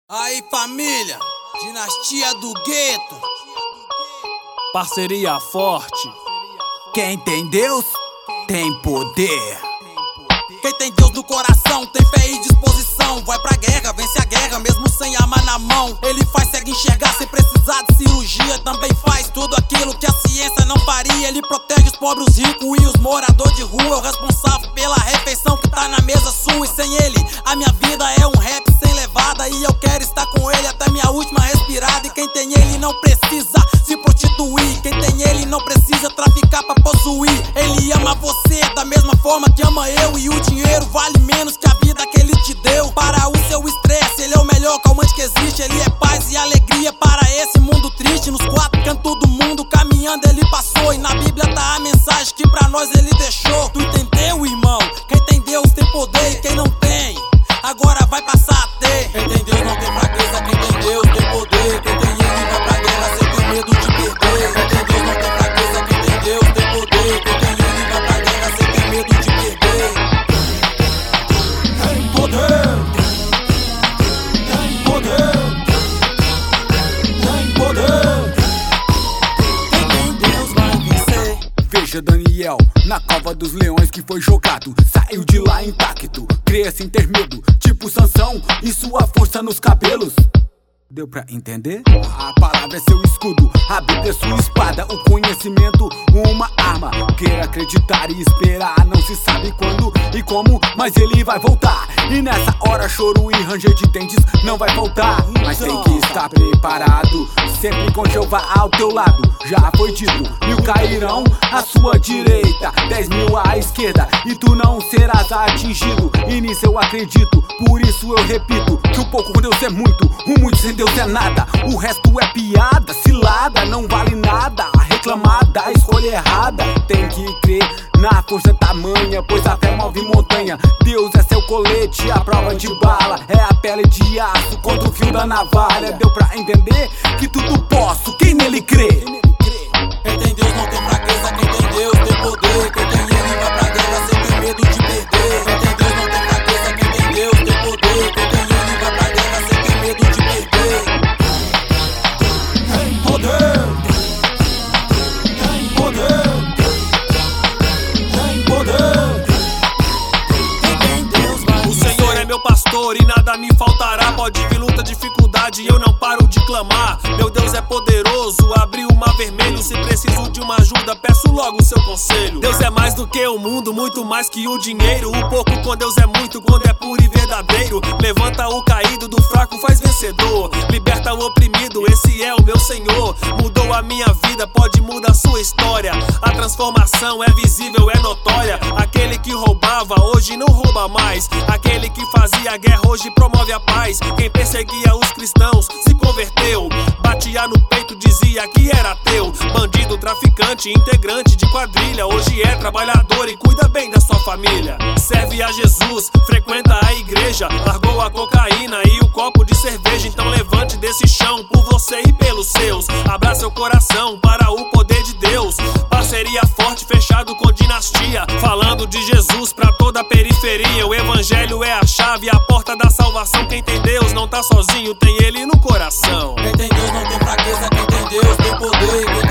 Aí família, dinastia do gueto, parceria forte. Quem tem Deus, tem poder. Quem tem Deus no coração, tem fé e disposição. Vai pra guerra, vence a guerra, mesmo sem arma na mão. Ele faz cego enxergar sem precisar de cirurgia. Também faz tudo aquilo que a ciência não faria. Ele protege os pobres, os ricos e os moradores de rua. É o responsável pela refeição que tá na mesa sua. E sem ele, a minha vida é um rap sem levada. E eu quero estar com ele até minha última respirada. E quem tem ele não precisa se prostituir. Quem tem ele não precisa traficar pra possuir. Ele ama você da mesma forma que ama eu. E o dinheiro vale menos que a vida que ele te deu. Para o seu estresse, ele é o melhor calmante que existe. Ele é paz e alegria para esse mundo triste. Nos quatro cantos do mundo, caminhando ele passou. E na Bíblia tá a mensagem que pra nós ele deixou. Tu entendeu, irmão? Quem tem Deus tem poder. E quem não tem, agora vai passar a ter. Quem tem Deus não tem fraqueza. Quem tem Deus tem poder. Quem tem ele vai pra guerra sem ter medo de perder. Quem tem Deus não tem fraqueza. Quem tem Deus tem poder. Quem tem ele vai pra guerra sem ter medo de perder. Tem poder. Tem poder. Tem poder. Quem tem Deus vai vencer. Veja Daniel na cova dos leões que foi jogado. Saiu de lá intacto, cria sem ter medo. Tipo Sansão e sua força nos cabelos. Deu pra entender? A palavra é seu escudo, a Bíblia é sua espada, o conhecimento, uma arma. Queira acreditar e esperar, não se sabe quando e como, mas ele vai voltar. E nessa hora choro e ranger de dentes não vai faltar. Mas tem que estar preparado, sempre com Jeová ao teu lado. Já foi dito, 1000 cairão à sua direita, 10.000 à esquerda, e tu não serás atingido. E nisso eu acredito, por isso eu repito, que o pouco com Deus é muito, o muito sem Deus é nada. O resto é piada, cilada, não vale nada. A reclamada, a escolha errada. Tem que crer na força tamanha, pois a fé move montanha. Deus é seu colete, a prova de bala é a pele de aço contra o fio da navalha. Deu pra entender que tudo posso, quem nele crê. Quem tem Deus não tem fraqueza. Quem tem Deus tem poder. Quem tem ele vai pra guerra sem ter medo de perder. Quem tem Deus não tem fraqueza. Quem tem Deus tem poder. Quem tem ele vai pra guerra sem ter medo de perder. Tem poder. Tem poder. Tem poder. Quem tem Deus vai O Senhor é meu pastor e nada me faltará. Pode vir luta, dificuldade, eu não paro de clamar. Meu Deus é poderoso, abriu o mar vermelho. Se preciso de uma ajuda, peço logo o seu conselho. Deus é mais do que o mundo, muito mais que o dinheiro. O pouco com Deus é muito, quando é puro e verdadeiro. Levanta o caído, do fraco faz vencedor. Liberta o oprimido, esse é o meu Senhor. Mudou a minha vida, pode mudar sua história. A transformação é visível, é notória. Aquele que roubava, hoje não rouba mais. Aquele que fazia guerra, hoje promove a paz. Quem perseguia os cristãos, se converteu. Batia no peito, dizia que era ateu. Bandido, traficante, integrante de quadrilha. Hoje é trabalhador e cuida bem da sua família. Serve a Jesus, frequenta a igreja. Largou a cocaína e o copo de cerveja. Então levante desse chão por você e pelos seus. Abra seu coração para o poder de Deus. Parceria forte, fechado com dinastia. Falando de Jesus pra toda a periferia. O evangelho é a chave, a porta da salvação. Quem tem Deus não tá sozinho, tem ele no coração. Quem tem Deus não tem fraqueza. Quem tem Deus tem poder. Quem